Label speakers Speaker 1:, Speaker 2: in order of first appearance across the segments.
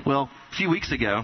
Speaker 1: Well, a few weeks ago,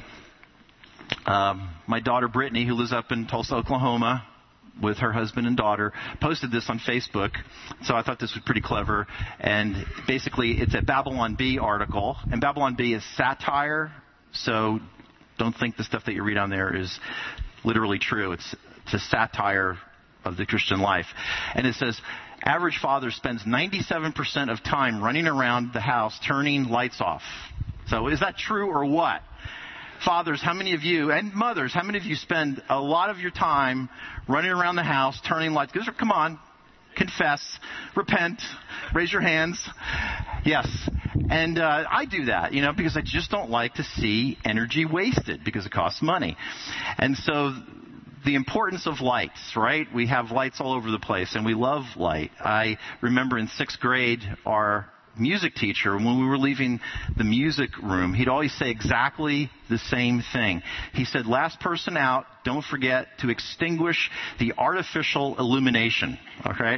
Speaker 1: my daughter Brittany, who lives up in Tulsa, Oklahoma, with her husband and daughter, posted this on Facebook. So I thought this was pretty clever. And basically, it's a Babylon Bee article. And Babylon Bee is satire. So don't think the stuff that you read on there is literally true. It's a satire of the Christian life. And it says, average father spends 97% of time running around the house turning lights off. So is that true or what? Fathers, how many of you, and mothers, how many of you spend a lot of your time running around the house, turning lights? Come on, confess, repent, raise your hands. Yes. And I do that, because I just don't like to see energy wasted because it costs money. And so the importance of lights, right? We have lights all over the place, and we love light. I remember in 6th grade, our music teacher, when we were leaving the music room, he'd always say exactly the same thing. He said, last person out, don't forget to extinguish the artificial illumination. Okay?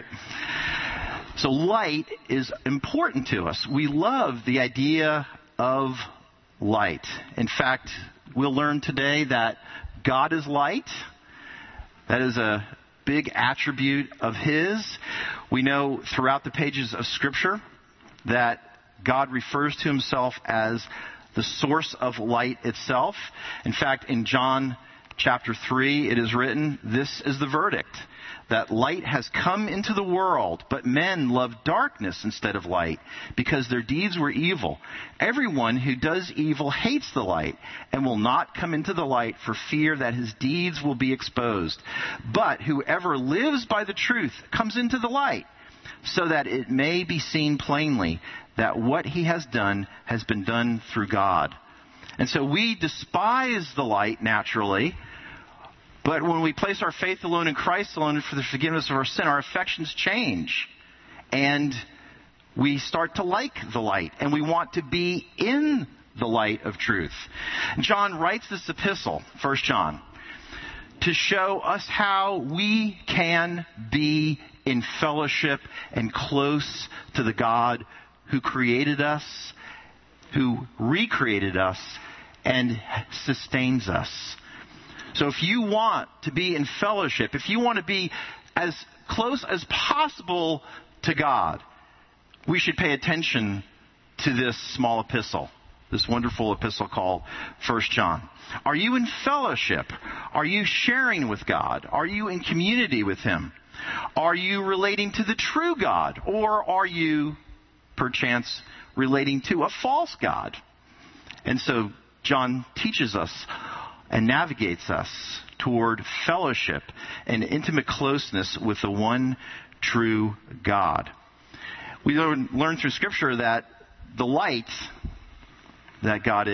Speaker 1: So light is important to us. We love the idea of light. In fact, we'll learn today that God is light. That is a big attribute of His. We know throughout the pages of Scripture that God refers to Himself as the source of light itself. In fact, in John chapter 3, it is written, this is the verdict, that light has come into the world, but men love darkness instead of light, because their deeds were evil. Everyone who does evil hates the light, and will not come into the light for fear that his deeds will be exposed. But whoever lives by the truth comes into the light, so that it may be seen plainly that what he has done has been done through God. And so we despise the light naturally, but when we place our faith alone in Christ alone for the forgiveness of our sin, our affections change. And we start to like the light, and we want to be in the light of truth. John writes this epistle, 1 John, to show us how we can be in fellowship and close to the God who created us, who recreated us, and sustains us. So if you want to be in fellowship, if you want to be as close as possible to God, we should pay attention to this small epistle, this wonderful epistle called 1 John. Are you in fellowship? Are you sharing with God? Are you in community with Him? Are you relating to the true God? Or are you, perchance, relating to a false God? And so John teaches us and navigates us toward fellowship and intimate closeness with the one true God. We learn through Scripture that the light that God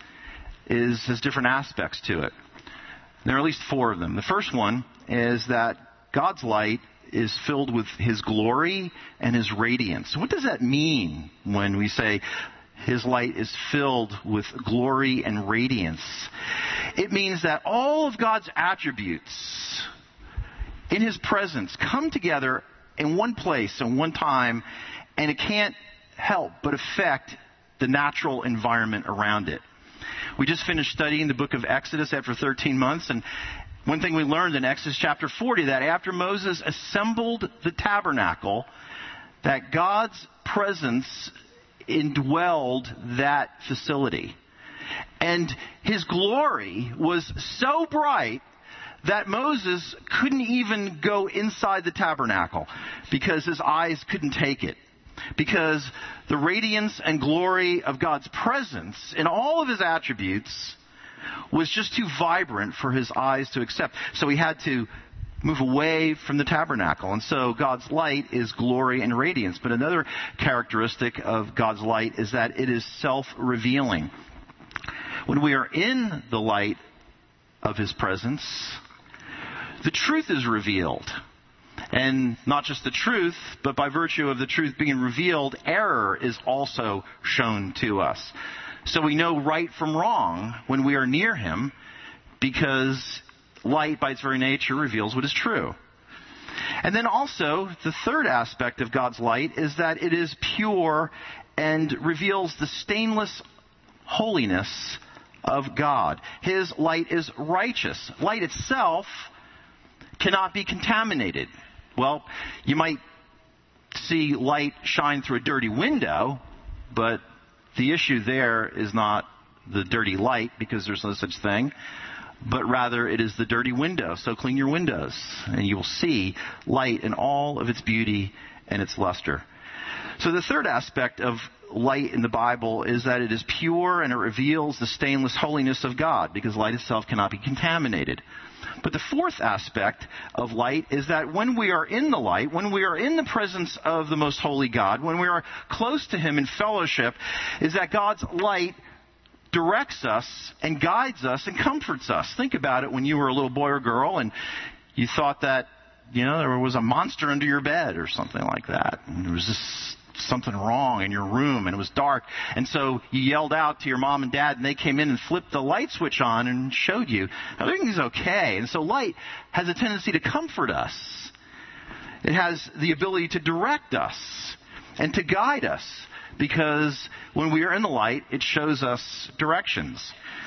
Speaker 1: has different aspects to it. There are at least 4 of them. The first one is that God's light is filled with His glory and His radiance. What does that mean when we say His light is filled with glory and radiance? It means that all of God's attributes in His presence come together in one place and one time, and it can't help but affect the natural environment around it. We just finished studying the book of Exodus after 13 months, and one thing we learned in Exodus chapter 40, that after Moses assembled the tabernacle, that God's presence indwelled that facility. And His glory was so bright that Moses couldn't even go inside the tabernacle because his eyes couldn't take it. Because the radiance and glory of God's presence in all of His attributes was just too vibrant for his eyes to accept. So he had to move away from the tabernacle. And so God's light is glory and radiance. But another characteristic of God's light is that it is self-revealing. When we are in the light of His presence, the truth is revealed. And not just the truth, but by virtue of the truth being revealed, error is also shown to us. So we know right from wrong when we are near Him, because light by its very nature reveals what is true. And then also, the third aspect of God's light is that it is pure and reveals the stainless holiness of God. His light is righteous. Light itself cannot be contaminated. Well, you might see light shine through a dirty window, but the issue there is not the dirty light, because there's no such thing, but rather it is the dirty window. So clean your windows, and you will see light in all of its beauty and its luster. So the third aspect of light in the Bible is that it is pure and it reveals the stainless holiness of God, because light itself cannot be contaminated. But the fourth aspect of light is that when we are in the light, when we are in the presence of the most holy God, when we are close to Him in fellowship, is that God's light directs us and guides us and comforts us. Think about it when you were a little boy or girl and you thought that, there was a monster under your bed or something like that. And there was just something wrong in your room and it was dark. And so you yelled out to your mom and dad and they came in and flipped the light switch on and showed you everything's okay. And so light has a tendency to comfort us. It has the ability to direct us and to guide us, because when we are in the light, it shows us directions.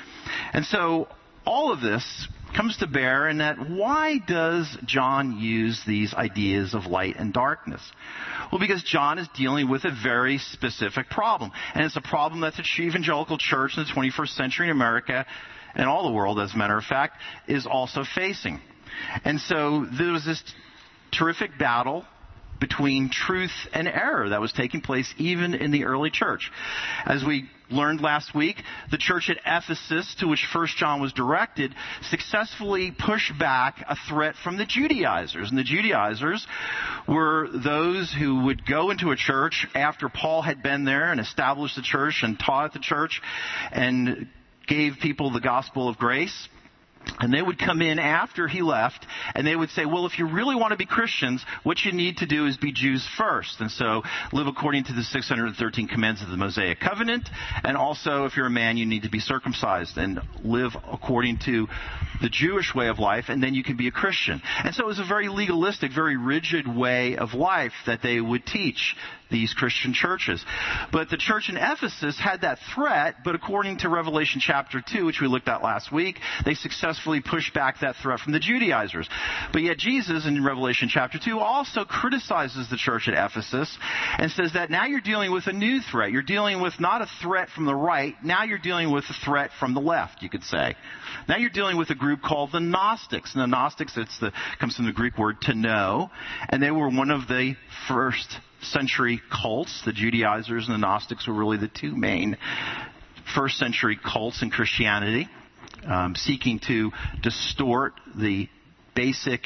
Speaker 1: And so all of this comes to bear in that, why does John use these ideas of light and darkness? Well, because John is dealing with a very specific problem. And it's a problem that the evangelical church in the 21st century in America, and all the world, as a matter of fact, is also facing. And so there was this terrific battle between truth and error that was taking place even in the early church. As we learned last week, the church at Ephesus, to which 1 John was directed, successfully pushed back a threat from the Judaizers. And the Judaizers were those who would go into a church after Paul had been there and established the church and taught at the church and gave people the gospel of grace. And they would come in after he left, and they would say, well, if you really want to be Christians, what you need to do is be Jews first. And so live according to the 613 commands of the Mosaic covenant. And also, if you're a man, you need to be circumcised and live according to the Jewish way of life, and then you can be a Christian. And so it was a very legalistic, very rigid way of life that they would teach these Christian churches. But the church in Ephesus had that threat, but according to Revelation chapter 2, which we looked at last week, they successfully pushed back that threat from the Judaizers. But yet Jesus in Revelation chapter 2 also criticizes the church at Ephesus and says that now you're dealing with a new threat. You're dealing with not a threat from the right, now you're dealing with a threat from the left, you could say. Now you're dealing with a group called the Gnostics. And the Gnostics, comes from the Greek word to know, and they were one of the first century cults. The Judaizers and the Gnostics were really the two main first century cults in Christianity, seeking to distort the basic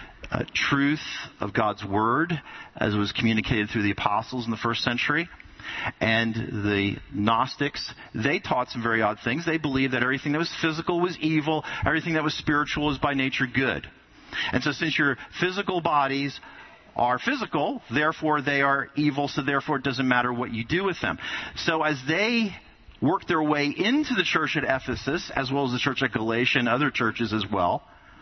Speaker 1: truth of God's Word as it was communicated through the apostles in the first century. And the Gnostics, they taught some very odd things. They believed that everything that was physical was evil, everything that was spiritual was by nature good. And so since your physical bodies are physical, therefore they are evil, so therefore it doesn't matter what you do with them. So as they worked their way into the church at Ephesus, as well as the church at Galatia and other churches as well,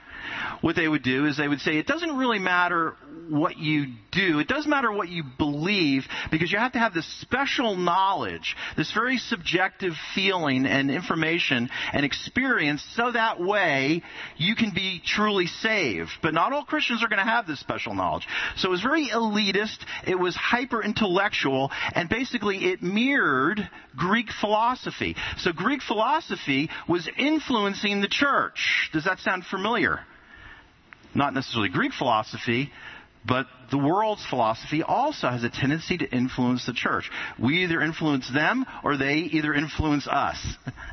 Speaker 1: what they would do is they would say, it doesn't really matter what you do. It does matter what you believe, because you have to have this special knowledge, this very subjective feeling and information and experience, so that way you can be truly saved. But not all Christians are going to have this special knowledge. So it was very elitist. It was hyper-intellectual, and basically it mirrored Greek philosophy. So Greek philosophy was influencing the church. Does that sound familiar? Not necessarily Greek philosophy, but the world's philosophy also has a tendency to influence the church. We either influence them or they either influence us.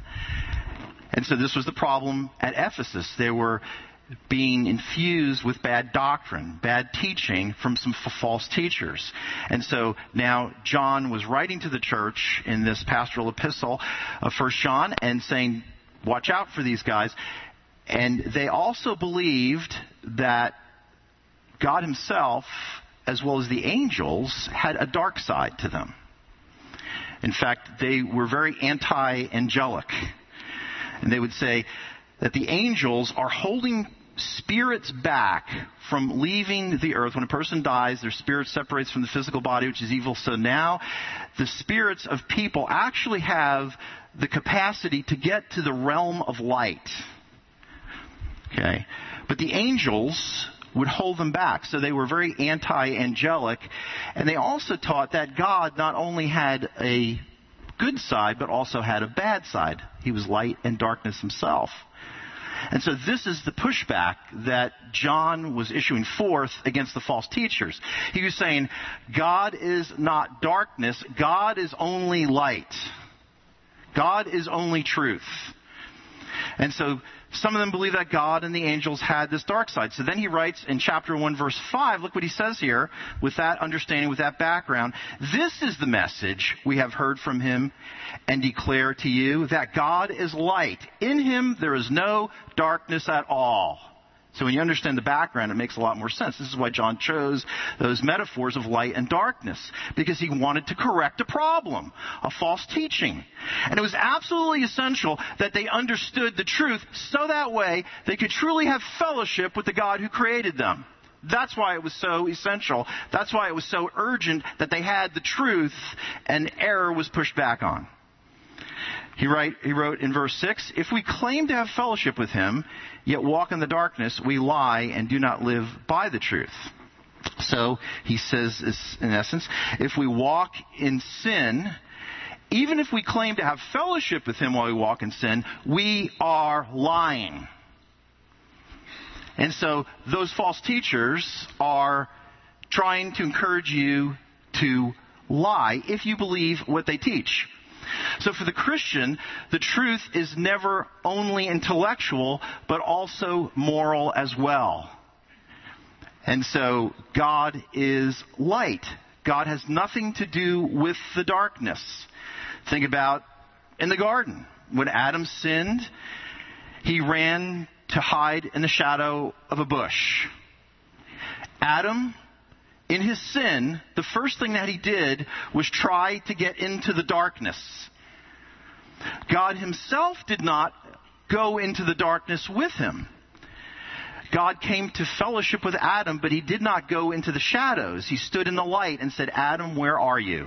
Speaker 1: And so this was the problem at Ephesus. They were being infused with bad doctrine, bad teaching from some false teachers. And so now John was writing to the church in this pastoral epistle of 1 John and saying, watch out for these guys. And they also believed that God himself, as well as the angels, had a dark side to them. In fact, they were very anti-angelic. And they would say that the angels are holding spirits back from leaving the earth. When a person dies, their spirit separates from the physical body, which is evil. So now the spirits of people actually have the capacity to get to the realm of light. Okay? But the angels would hold them back. So they were very anti-angelic. And they also taught that God not only had a good side, but also had a bad side. He was light and darkness himself. And so this is the pushback that John was issuing forth against the false teachers. He was saying, God is not darkness. God is only light. God is only truth. And so some of them believe that God and the angels had this dark side. So then he writes in chapter 1, verse 5, look what he says here, with that understanding, with that background. This is the message we have heard from him and declare to you, that God is light. In him there is no darkness at all. So when you understand the background, it makes a lot more sense. This is why John chose those metaphors of light and darkness, because he wanted to correct a problem, a false teaching. And it was absolutely essential that they understood the truth so that way they could truly have fellowship with the God who created them. That's why it was so essential. That's why it was so urgent that they had the truth and error was pushed back on. He wrote in verse 6, if we claim to have fellowship with him, yet walk in the darkness, we lie and do not live by the truth. So he says this in essence, if we walk in sin, even if we claim to have fellowship with him while we walk in sin, we are lying. And so those false teachers are trying to encourage you to lie if you believe what they teach. So for the Christian, the truth is never only intellectual, but also moral as well. And so God is light. God has nothing to do with the darkness. Think about in the garden. When Adam sinned, he ran to hide in the shadow of a bush. Adam, in his sin, the first thing that he did was try to get into the darkness. God himself did not go into the darkness with him. God came to fellowship with Adam, but he did not go into the shadows. He stood in the light and said, Adam, where are you?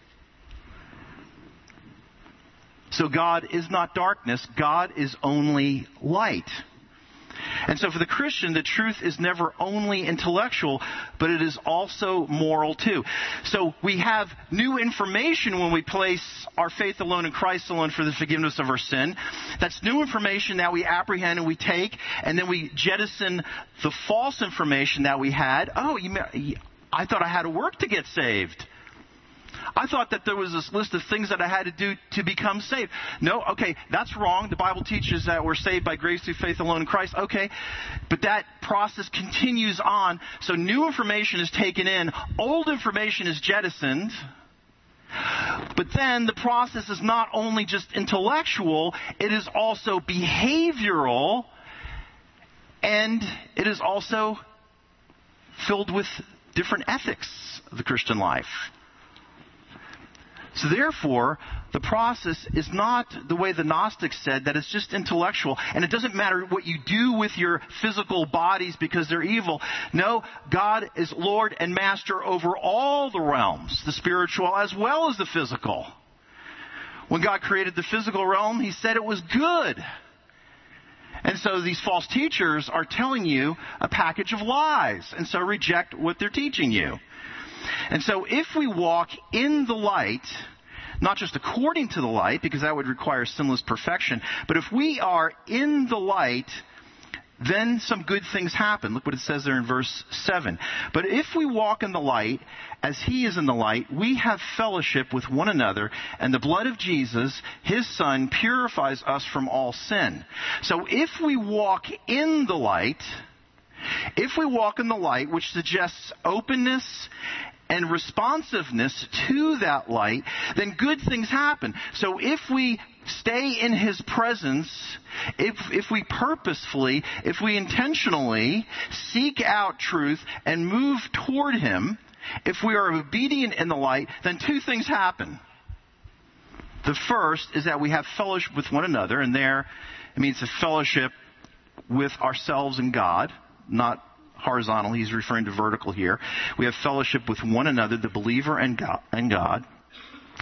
Speaker 1: So God is not darkness. God is only light. And so for the Christian, the truth is never only intellectual, but it is also moral too. So we have new information when we place our faith alone in Christ alone for the forgiveness of our sin. That's new information that we apprehend and we take, and then we jettison the false information that we had. Oh, I thought I had to work to get saved. I thought that there was this list of things that I had to do to become saved. No, okay, that's wrong. The Bible teaches that we're saved by grace through faith alone in Christ. Okay, but that process continues on. So new information is taken in. Old information is jettisoned. But then the process is not only just intellectual, it is also behavioral, and it is also filled with different ethics of the Christian life. So therefore, the process is not the way the Gnostics said, that it's just intellectual, and it doesn't matter what you do with your physical bodies because they're evil. No, God is Lord and Master over all the realms, the spiritual as well as the physical. When God created the physical realm, he said it was good. And so these false teachers are telling you a package of lies, and so reject what they're teaching you. And so if we walk in the light, not just according to the light, because that would require sinless perfection, but if we are in the light, then some good things happen. Look what it says there in verse 7. But if we walk in the light, as he is in the light, we have fellowship with one another, and the blood of Jesus, his Son, purifies us from all sin. So if we walk in the light, which suggests openness and responsiveness to that light, then good things happen. So if we stay in his presence, if we purposefully, if we intentionally seek out truth and move toward him, if we are obedient in the light, then two things happen. The first is that we have fellowship with one another, and there it means a fellowship with ourselves and God, not horizontal. He's referring to vertical here. We have fellowship with one another, the believer and God.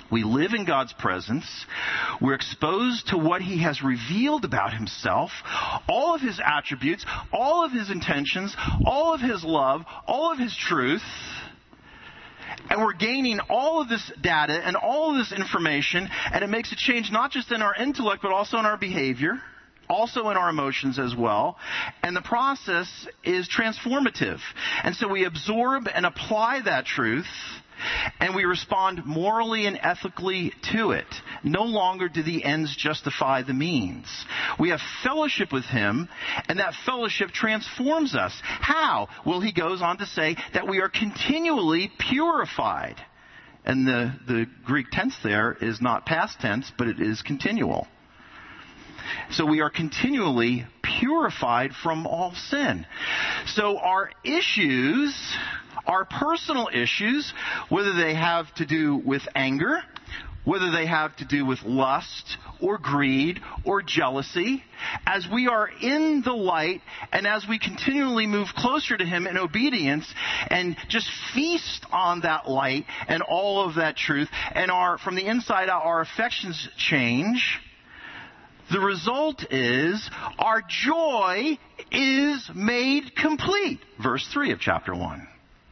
Speaker 1: We live in God's presence. We're exposed to what He has revealed about Himself, all of His attributes, all of His intentions, all of His love, all of His truth. And we're gaining all of this data and all of this information, and it makes a change not just in our intellect, but also in our behavior, also in our emotions as well. And the process is transformative. And so we absorb and apply that truth, and we respond morally and ethically to it. No longer do the ends justify the means. We have fellowship with Him, and that fellowship transforms us. How? Well, he goes on to say that we are continually purified. And the Greek tense there is not past tense, but it is continual. So we are continually purified from all sin. So our issues, our personal issues, whether they have to do with anger, whether they have to do with lust or greed or jealousy, as we are in the light and as we continually move closer to Him in obedience and just feast on that light and all of that truth, and from the inside out our affections change, the result is our joy is made complete. Verse 3 of chapter 1.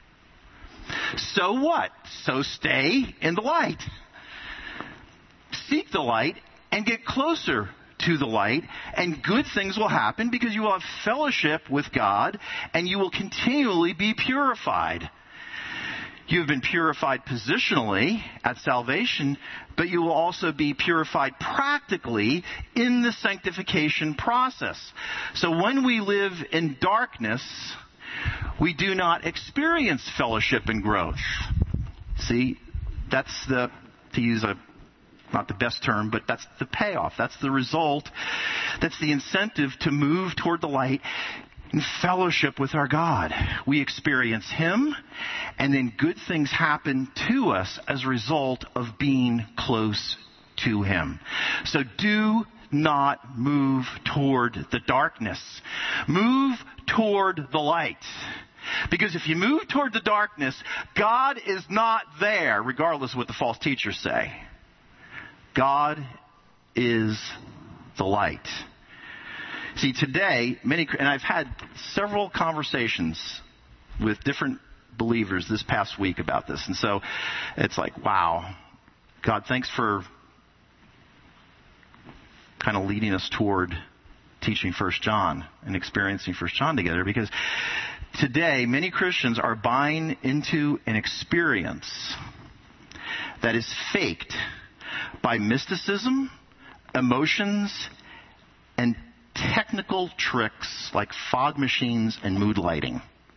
Speaker 1: So what? So stay in the light. Seek the light and get closer to the light, and good things will happen because you will have fellowship with God and you will continually be purified. You have been purified positionally at salvation, but you will also be purified practically in the sanctification process. So when we live in darkness, we do not experience fellowship and growth. See, that's to use not the best term, but that's the payoff. That's the result. That's the incentive to move toward the light in fellowship with our God. We experience Him, and then good things happen to us as a result of being close to Him. So do not move toward the darkness. Move toward the light. Because if you move toward the darkness, God is not there, regardless of what the false teachers say. God is the light. See, today, and I've had several conversations with different believers this past week about this. And so it's like, wow, God, thanks for kind of leading us toward teaching 1 John and experiencing 1 John together. Because today, many Christians are buying into an experience that is faked by mysticism, emotions, and technical tricks like fog machines and mood lighting.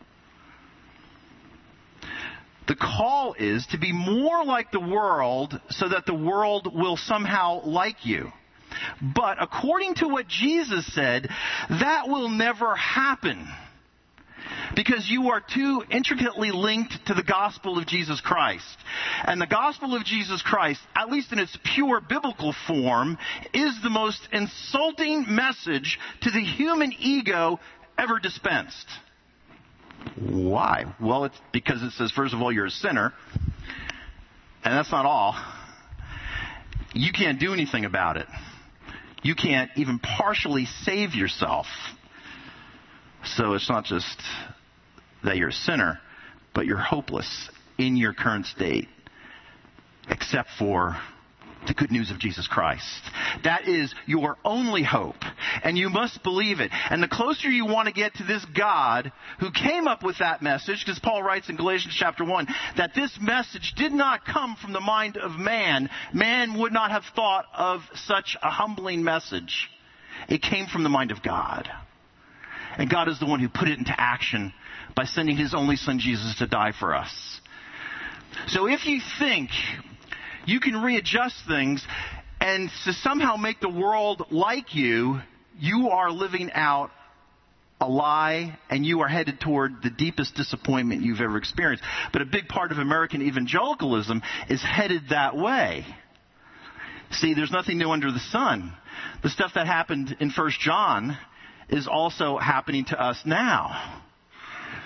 Speaker 1: The call is to be more like the world so that the world will somehow like you. But according to what Jesus said, that will never happen. Because you are too intricately linked to the gospel of Jesus Christ. And the gospel of Jesus Christ, at least in its pure biblical form, is the most insulting message to the human ego ever dispensed. Why? Well, it's because it says, first of all, you're a sinner. And that's not all. You can't do anything about it. You can't even partially save yourself. So it's not just that you're a sinner, but you're hopeless in your current state, except for the good news of Jesus Christ. That is your only hope, and you must believe it. And the closer you want to get to this God who came up with that message, because Paul writes in Galatians chapter 1 that this message did not come from the mind of man. Man would not have thought of such a humbling message. It came from the mind of God. And God is the one who put it into action by sending His only Son, Jesus, to die for us. So if you think you can readjust things and to somehow make the world like you, you are living out a lie and you are headed toward the deepest disappointment you've ever experienced. But a big part of American evangelicalism is headed that way. See, there's nothing new under the sun. The stuff that happened in 1 John is also happening to us now.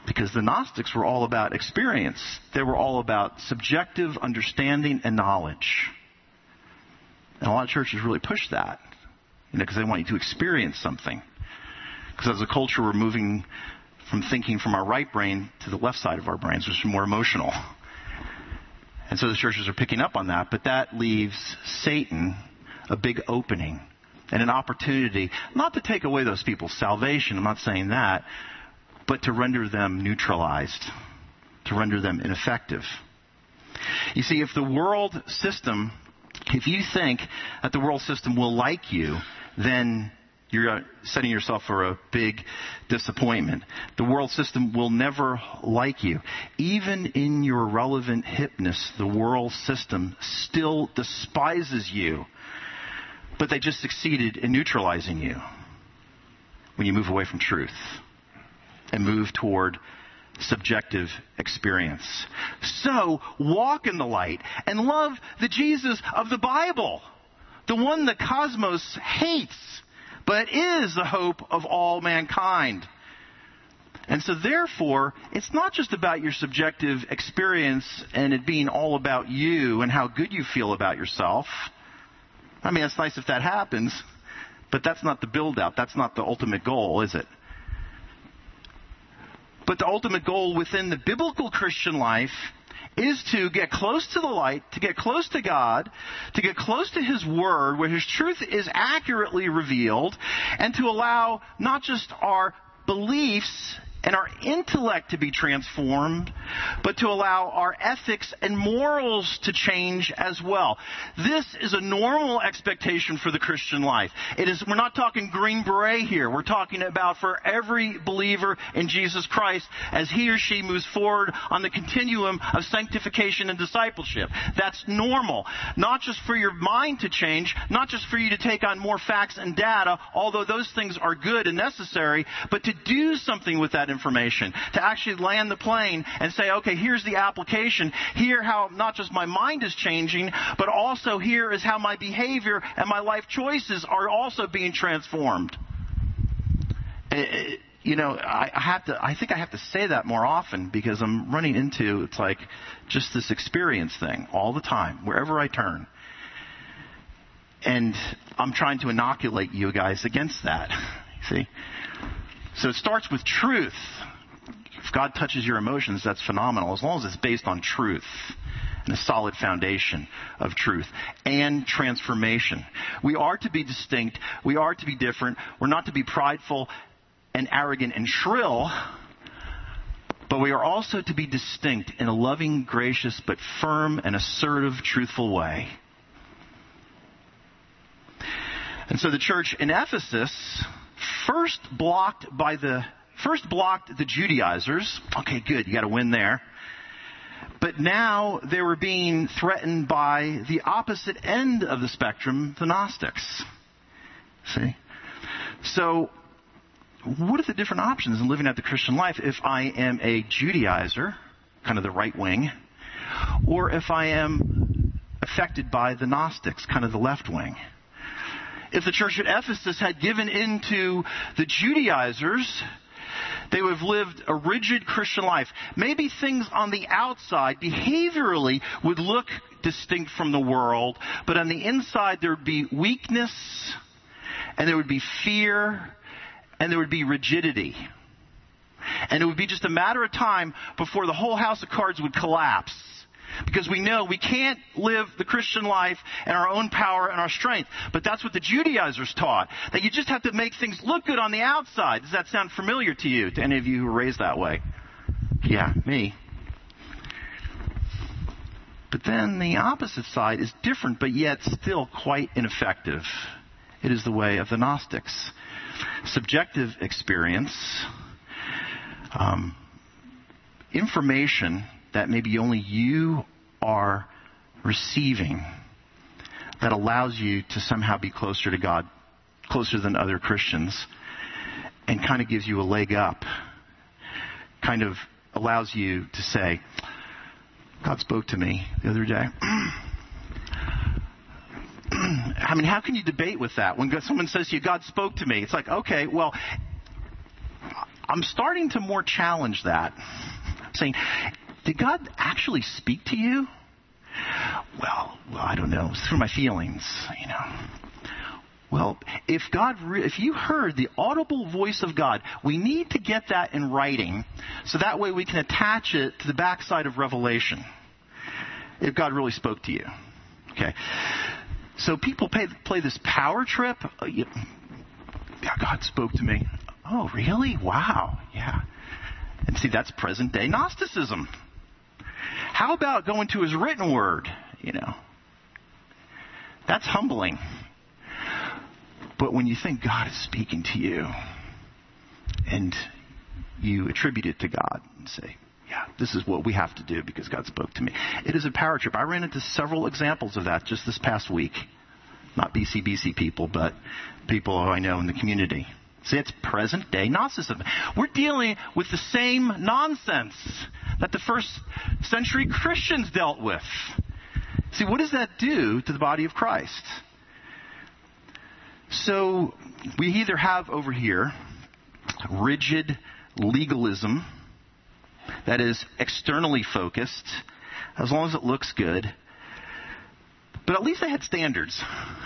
Speaker 1: Because the Gnostics were all about experience. They were all about subjective understanding and knowledge. And a lot of churches really push that, because they want you to experience something. Because as a culture, we're moving from thinking from our right brain to the left side of our brains, which is more emotional. And so the churches are picking up on that, but that leaves Satan a big opening and an opportunity, not to take away those people's salvation, I'm not saying that, but to render them neutralized, to render them ineffective. You see, if the world system, if you think that the world system will like you, then you're setting yourself for a big disappointment. The world system will never like you. Even in your relevant hipness, the world system still despises you. But they just succeeded in neutralizing you when you move away from truth and move toward subjective experience. So, walk in the light and love the Jesus of the Bible, the one the cosmos hates, but is the hope of all mankind. And so therefore, it's not just about your subjective experience and it being all about you and how good you feel about yourself. I mean, it's nice if that happens, but that's not the build-out. That's not the ultimate goal, is it? But the ultimate goal within the biblical Christian life is to get close to the light, to get close to God, to get close to His Word, where His truth is accurately revealed, and to allow not just our beliefs and our intellect to be transformed, but to allow our ethics and morals to change as well. This is a normal expectation for the Christian life. We're not talking Green Beret here. We're talking about for every believer in Jesus Christ as he or she moves forward on the continuum of sanctification and discipleship. That's normal. Not just for your mind to change, not just for you to take on more facts and data, although those things are good and necessary, but to do something with that information, to actually land the plane and say, okay, here's the application. Here how not just my mind is changing, but also here is how my behavior and my life choices are also being transformed. I think I have to say that more often because I'm running into, it's like just this experience thing all the time, wherever I turn. And I'm trying to inoculate you guys against that. See? So it starts with truth. If God touches your emotions, that's phenomenal, as long as it's based on truth and a solid foundation of truth and transformation. We are to be distinct. We are to be different. We're not to be prideful and arrogant and shrill, but we are also to be distinct in a loving, gracious, but firm and assertive, truthful way. And so the church in Ephesus first blocked the Judaizers. Okay, good. You got to win there. But now they were being threatened by the opposite end of the spectrum, the Gnostics. See? So, what are the different options in living out the Christian life if I am a Judaizer, kind of the right wing, or if I am affected by the Gnostics, kind of the left wing? If the church at Ephesus had given in to the Judaizers, they would have lived a rigid Christian life. Maybe things on the outside, behaviorally, would look distinct from the world, but on the inside there would be weakness, and there would be fear, and there would be rigidity. And it would be just a matter of time before the whole house of cards would collapse. Because we know we can't live the Christian life in our own power and our strength. But that's what the Judaizers taught. That you just have to make things look good on the outside. Does that sound familiar to you, to any of you who were raised that way? Yeah, me. But then the opposite side is different, but yet still quite ineffective. It is the way of the Gnostics. Subjective experience, information that maybe only you are receiving that allows you to somehow be closer to God, closer than other Christians, and kind of gives you a leg up, kind of allows you to say, God spoke to me the other day. I mean, how can you debate with that? When someone says to you, God spoke to me, it's like, okay, well, I'm starting to more challenge that. I'm saying, did God actually speak to you? Well, I don't know. It's through my feelings, you know. Well, if you heard the audible voice of God, we need to get that in writing so that way we can attach it to the backside of Revelation if God really spoke to you. Okay. So people play this power trip. Yeah, God spoke to me. Oh, really? Wow. Yeah. And see, that's present day Gnosticism. How about going to his written word? You know, that's humbling. But when you think God is speaking to you and you attribute it to God and say, yeah, this is what we have to do because God spoke to me. It is a power trip. I ran into several examples of that just this past week. Not BC people, but people who I know in the community. See, it's present day Gnosticism. We're dealing with the same nonsense that the first century Christians dealt with. See, what does that do to the body of Christ? So we either have over here rigid legalism that is externally focused, as long as it looks good, but at least they had standards.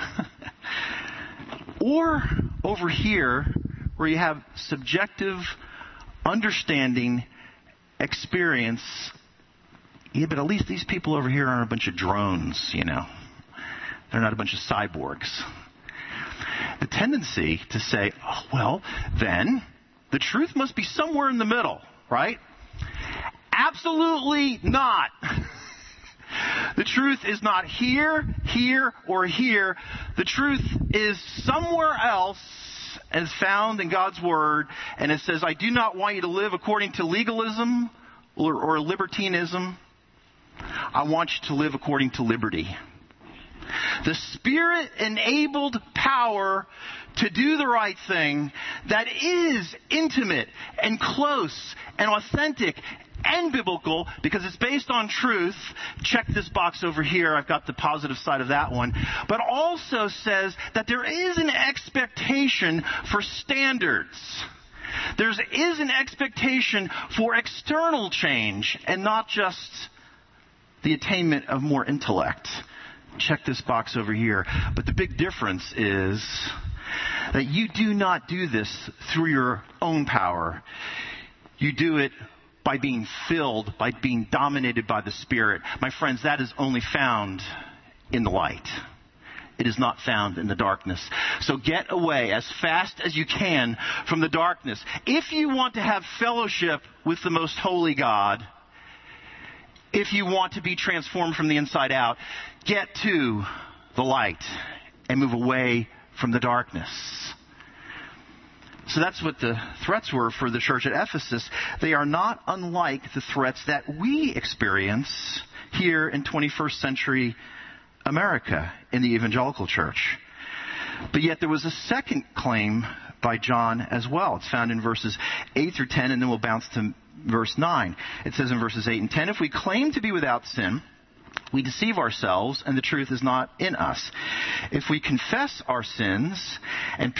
Speaker 1: Or over here, where you have subjective understanding, experience, yeah, but at least these people over here aren't a bunch of drones, you know. They're not a bunch of cyborgs. The tendency to say, oh, well, then the truth must be somewhere in the middle, right? Absolutely not. The truth is not here, or here. The truth is somewhere else as found in God's Word. And it says, I do not want you to live according to legalism or libertinism. I want you to live according to liberty. The Spirit-enabled power to do the right thing that is intimate and close and authentic and biblical because it's based on truth. Check this box over here. I've got the positive side of that one. But also says that there is an expectation for standards. There is an expectation for external change and not just the attainment of more intellect. Check this box over here. But the big difference is that you do not do this through your own power. You do it by being filled, by being dominated by the Spirit. My friends, that is only found in the light. It is not found in the darkness. So get away as fast as you can from the darkness. If you want to have fellowship with the most holy God, if you want to be transformed from the inside out, get to the light and move away from the darkness. So that's what the threats were for the church at Ephesus. They are not unlike the threats that we experience here in 21st century America in the evangelical church. But yet there was a second claim by John as well. It's found in verses 8 through 10, and then we'll bounce to verse 9. It says in verses 8 and 10, if we claim to be without sin, we deceive ourselves, and the truth is not in us. If we confess our sins and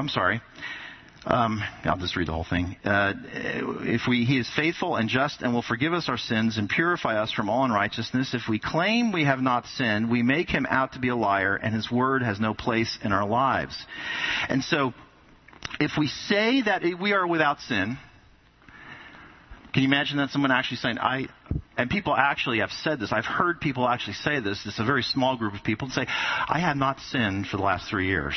Speaker 1: I'll just read the whole thing. He is faithful and just and will forgive us our sins and purify us from all unrighteousness. If we claim we have not sinned, we make him out to be a liar, and his word has no place in our lives. And so, if we say that we are without sin, can you imagine that someone actually saying, and people actually have said this. I've heard people actually say this. It's a very small group of people say, I have not sinned for the last 3 years.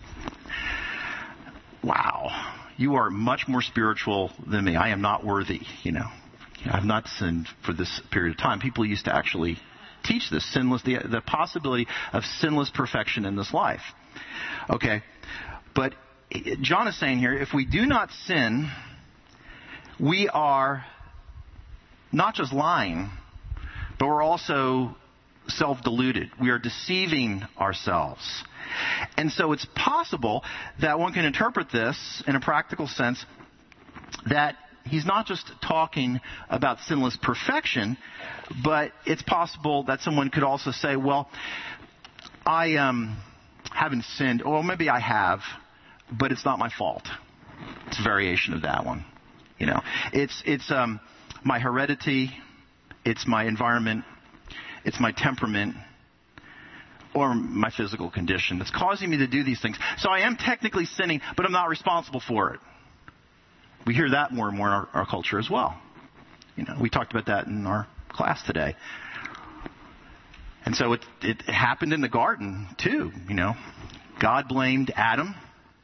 Speaker 1: Wow. You are much more spiritual than me. I am not worthy, I have not sinned for this period of time. People used to actually teach this, the possibility of sinless perfection in this life. Okay. But John is saying here, if we do not sin, we are not just lying, but we're also self-deluded. We are deceiving ourselves. And so it's possible that one can interpret this in a practical sense that he's not just talking about sinless perfection, but it's possible that someone could also say, well, I haven't sinned, or maybe I have, but it's not my fault. It's a variation of that one. It's my heredity, it's my environment, it's my temperament, or my physical condition that's causing me to do these things. So I am technically sinning, but I'm not responsible for it. We hear that more and more in our culture as well. We talked about that in our class today. And so it happened in the garden too. God blamed Adam.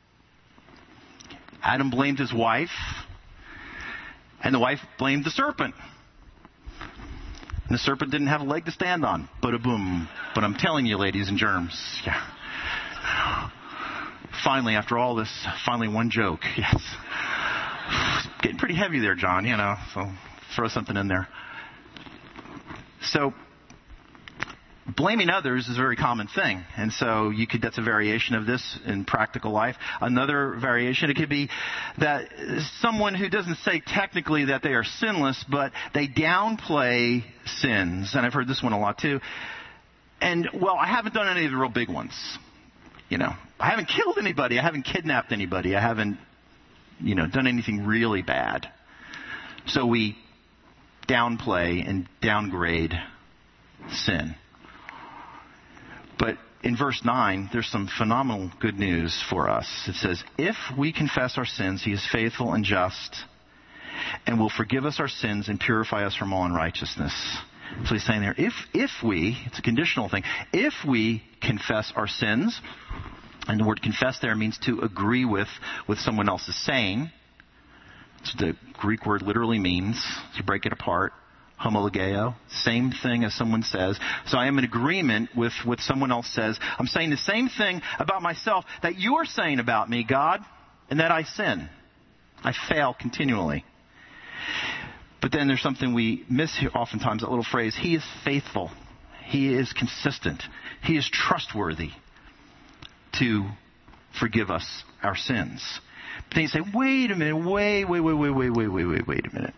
Speaker 1: Adam blamed his wife. And the wife blamed the serpent. And the serpent didn't have a leg to stand on. Bada-boom. But I'm telling you, ladies and germs. Yeah. Finally, after all this, one joke. Yes. It's getting pretty heavy there, John, so throw something in there. So, blaming others is a very common thing. And so that's a variation of this in practical life. Another variation, it could be that someone who doesn't say technically that they are sinless, but they downplay sins. And I've heard this one a lot too. And, I haven't done any of the real big ones. I haven't killed anybody. I haven't kidnapped anybody. I haven't, done anything really bad. So we downplay and downgrade sin. But in verse 9, there's some phenomenal good news for us. It says, if we confess our sins, he is faithful and just and will forgive us our sins and purify us from all unrighteousness. So he's saying there, if we, it's a conditional thing, if we confess our sins, and the word confess there means to agree with someone else's saying. That's what the Greek word literally means. To break it apart. Homologeo, same thing as someone says. So I am in agreement with what someone else says. I'm saying the same thing about myself that you're saying about me, God, and that I sin. I fail continually. But then there's something we miss here oftentimes, that little phrase, he is faithful. He is consistent. He is trustworthy to forgive us our sins. But then you say, wait a minute, wait a minute.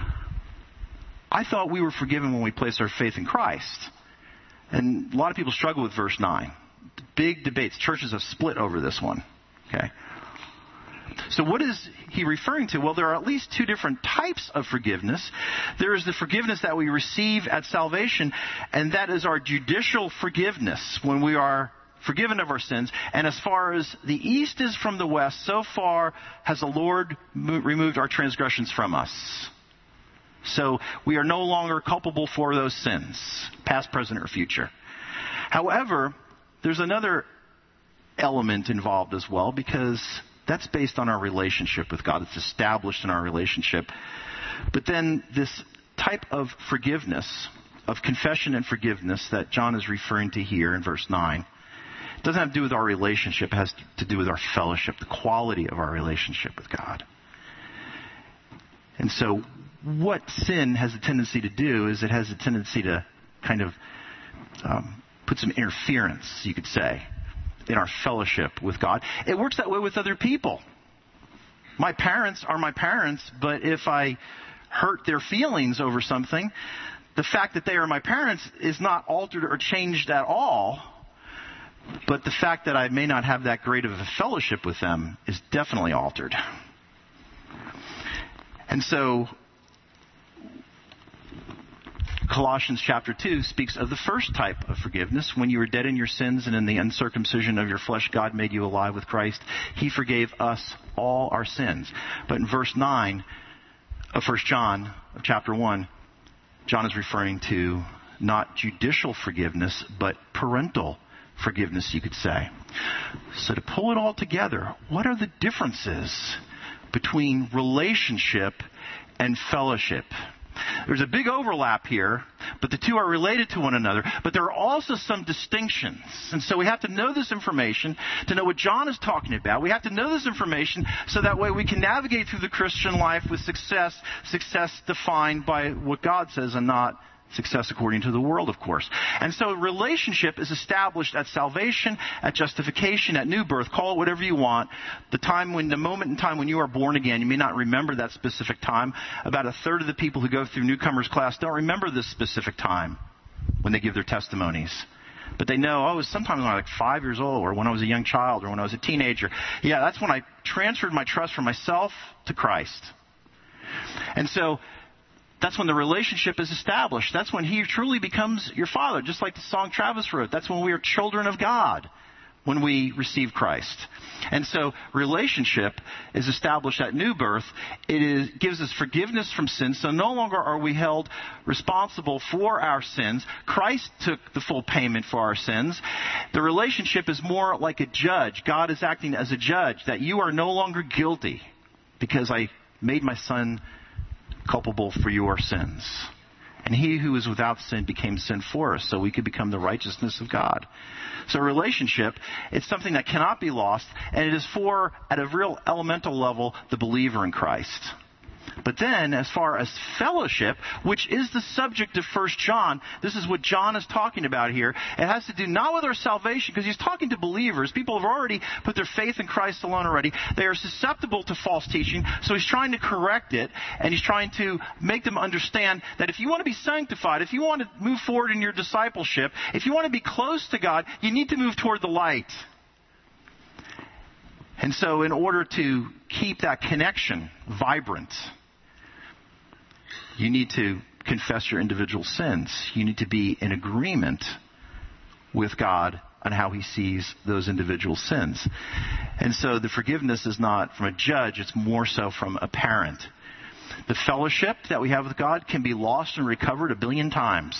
Speaker 1: I thought we were forgiven when we placed our faith in Christ. And a lot of people struggle with verse 9. Big debates. Churches have split over this one. Okay. So what is he referring to? Well, there are at least two different types of forgiveness. There is the forgiveness that we receive at salvation, and that is our judicial forgiveness when we are forgiven of our sins. And as far as the east is from the west, so far has the Lord removed our transgressions from us. So we are no longer culpable for those sins, past, present, or future. However, there's another element involved as well, because that's based on our relationship with God. It's established in our relationship. But then this type of forgiveness, of confession and forgiveness that John is referring to here in verse 9, it doesn't have to do with our relationship. It has to do with our fellowship, the quality of our relationship with God. And so what sin has a tendency to do is it has a tendency to kind of put some interference, you could say, in our fellowship with God. It works that way with other people. My parents are my parents, but if I hurt their feelings over something, the fact that they are my parents is not altered or changed at all. But the fact that I may not have that great of a fellowship with them is definitely altered. And so Colossians chapter 2 speaks of the first type of forgiveness. When you were dead in your sins and in the uncircumcision of your flesh, God made you alive with Christ. He forgave us all our sins. But in verse 9 of 1 John, of chapter 1, John is referring to not judicial forgiveness, but parental forgiveness, you could say. So to pull it all together, what are the differences between relationship and fellowship? There's a big overlap here, but the two are related to one another. But there are also some distinctions. And so we have to know this information to know what John is talking about. We have to know this information so that way we can navigate through the Christian life with success defined by what God says and not success according to the world, of course. And so relationship is established at salvation, at justification, at new birth. Call it whatever you want. The moment in time when you are born again, you may not remember that specific time. About a third of the people who go through newcomers class don't remember this specific time when they give their testimonies. But they know, it was sometime when I was like 5 years old, or when I was a young child, or when I was a teenager. Yeah, that's when I transferred my trust from myself to Christ. And so that's when the relationship is established. That's when he truly becomes your father, just like the song Travis wrote. That's when we are children of God, when we receive Christ. And so relationship is established at new birth. Gives us forgiveness from sin. So no longer are we held responsible for our sins. Christ took the full payment for our sins. The relationship is more like a judge. God is acting as a judge, that you are no longer guilty because I made my son culpable for your sins. And he who is without sin became sin for us, so we could become the righteousness of God. So relationship, it's something that cannot be lost, and it is for, at a real elemental level, the believer in Christ. But then, as far as fellowship, which is the subject of 1 John, this is what John is talking about here. It has to do not with our salvation, because he's talking to believers. People have already put their faith in Christ alone already. They are susceptible to false teaching, so he's trying to correct it, and he's trying to make them understand that if you want to be sanctified, if you want to move forward in your discipleship, if you want to be close to God, you need to move toward the light. And so in order to keep that connection vibrant, you need to confess your individual sins. You need to be in agreement with God on how he sees those individual sins. And so the forgiveness is not from a judge, it's more so from a parent. The fellowship that we have with God can be lost and recovered 1 billion times.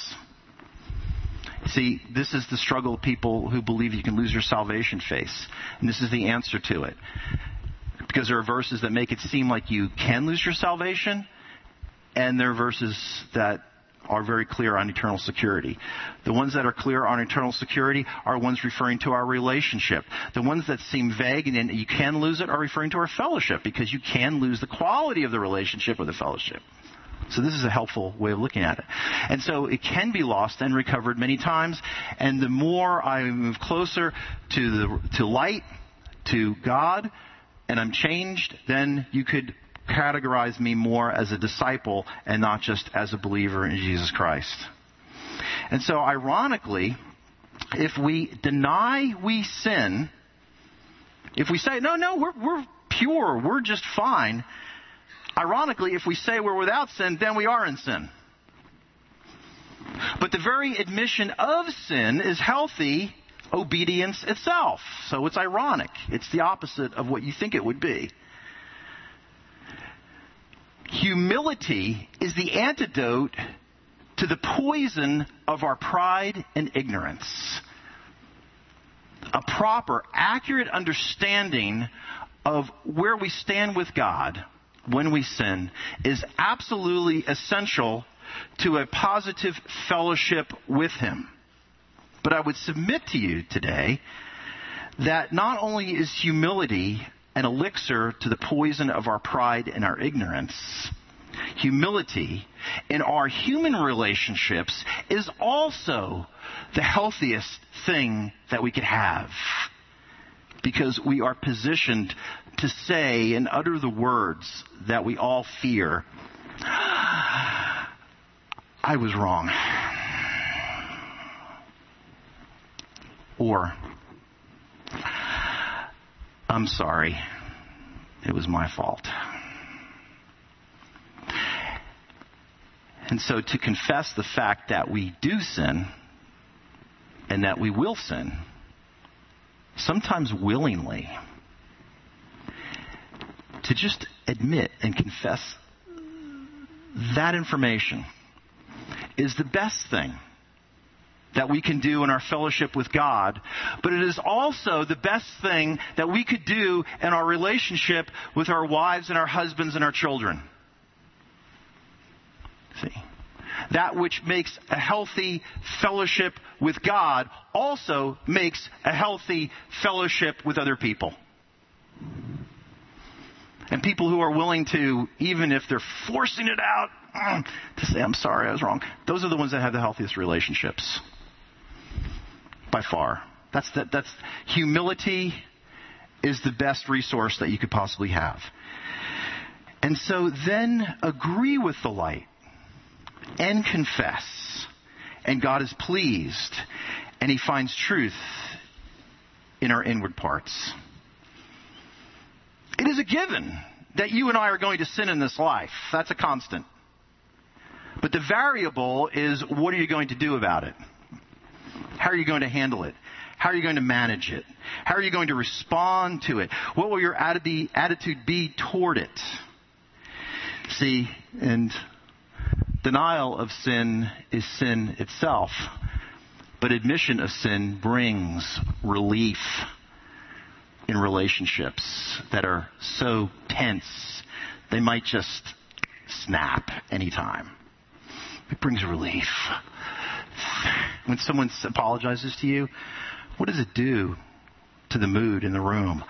Speaker 1: See, this is the struggle of people who believe you can lose your salvation face. And this is the answer to it. Because there are verses that make it seem like you can lose your salvation, and there are verses that are very clear on eternal security. The ones that are clear on eternal security are ones referring to our relationship. The ones that seem vague and you can lose it are referring to our fellowship, because you can lose the quality of the relationship or the fellowship. So this is a helpful way of looking at it. And so it can be lost and recovered many times. And the more I move closer to light, to God, and I'm changed, then you could categorize me more as a disciple and not just as a believer in Jesus Christ. And so ironically, if we deny we sin, if we say, no, we're pure, we're just fine, ironically, if we say we're without sin, then we are in sin. But the very admission of sin is healthy obedience itself. So it's ironic. It's the opposite of what you think it would be. Humility is the antidote to the poison of our pride and ignorance. A proper, accurate understanding of where we stand with God when we sin is absolutely essential to a positive fellowship with him. But I would submit to you today that not only is humility an elixir to the poison of our pride and our ignorance, humility in our human relationships is also the healthiest thing that we could have, because we are positioned to say and utter the words that we all fear. I was wrong. Or, I'm sorry. It was my fault. And so to confess the fact that we do sin and that we will sin, sometimes willingly, to just admit and confess that information is the best thing that we can do in our fellowship with God, but it is also the best thing that we could do in our relationship with our wives and our husbands and our children. See? That which makes a healthy fellowship with God also makes a healthy fellowship with other people. And people who are willing to, even if they're forcing it out, to say, I'm sorry, I was wrong. Those are the ones that have the healthiest relationships. By far. That's humility is the best resource that you could possibly have. And so then agree with the light and confess. And God is pleased, and he finds truth in our inward parts. It is a given that you and I are going to sin in this life. That's a constant. But the variable is, what are you going to do about it? How are you going to handle it? How are you going to manage it? How are you going to respond to it? What will your attitude be toward it? See, and denial of sin is sin itself. But admission of sin brings relief in relationships that are so tense, they might just snap anytime. It brings relief. When someone apologizes to you, what does it do to the mood in the room?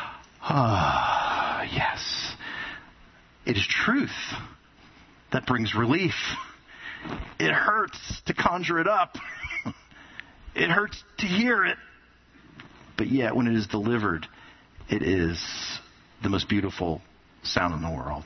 Speaker 1: Ah, yes. It is truth that brings relief. It hurts to conjure it up. It hurts to hear it. But yet, when it is delivered, it is the most beautiful sound in the world.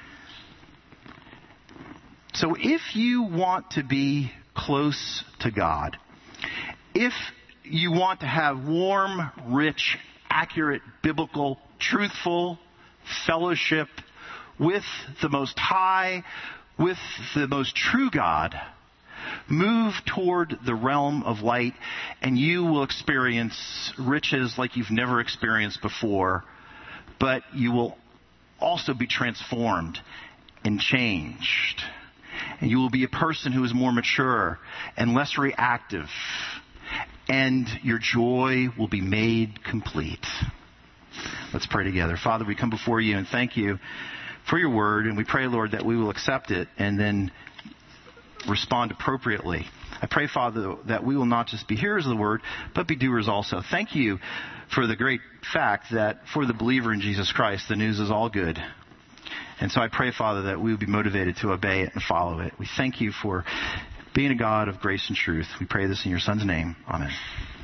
Speaker 1: So if you want to be close to God, if you want to have warm, rich, accurate, biblical, truthful fellowship with the Most High, with the most true God, move toward the realm of light, and you will experience riches like you've never experienced before, but you will also be transformed and changed. And you will be a person who is more mature and less reactive, and your joy will be made complete. Let's pray together. Father, we come before you and thank you for your word, and we pray, Lord, that we will accept it and then respond appropriately. I pray, Father, that we will not just be hearers of the word, but be doers also. Thank you for the great fact that for the believer in Jesus Christ, the news is all good. And so I pray, Father, that we will be motivated to obey it and follow it. We thank you for being a God of grace and truth. We pray this in your Son's name. Amen.